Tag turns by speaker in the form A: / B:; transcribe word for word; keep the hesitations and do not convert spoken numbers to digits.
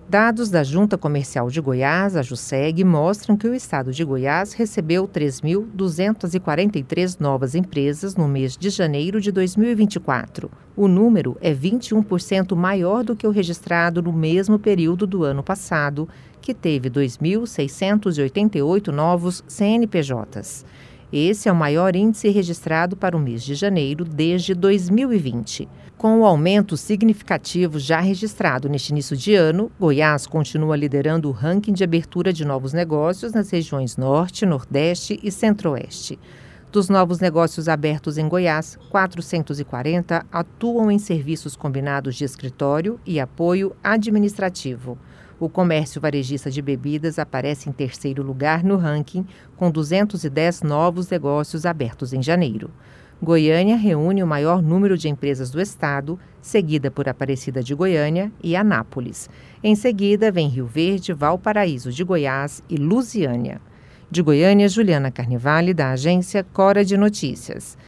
A: Dados da Junta Comercial de Goiás, a JUSEG, mostram que o estado de Goiás recebeu três mil duzentas e quarenta e três novas empresas no mês de janeiro de dois mil e vinte e quatro. O número é vinte e um por cento maior do que o registrado no mesmo período do ano passado, que teve dois mil seiscentos e oitenta e oito novos C N P Js. Esse é o maior índice registrado para o mês de janeiro desde dois mil e vinte. Com o aumento significativo já registrado neste início de ano, Goiás continua liderando o ranking de abertura de novos negócios nas regiões Norte, Nordeste e Centro-Oeste. Dos novos negócios abertos em Goiás, quatrocentos e quarenta atuam em serviços combinados de escritório e apoio administrativo. O comércio varejista de bebidas aparece em terceiro lugar no ranking, com duzentos e dez novos negócios abertos em janeiro. Goiânia reúne o maior número de empresas do estado, seguida por Aparecida de Goiânia e Anápolis. Em seguida, vem Rio Verde, Valparaíso de Goiás e Lusiânia. De Goiânia, Juliana Carnevale, da agência Cora de Notícias.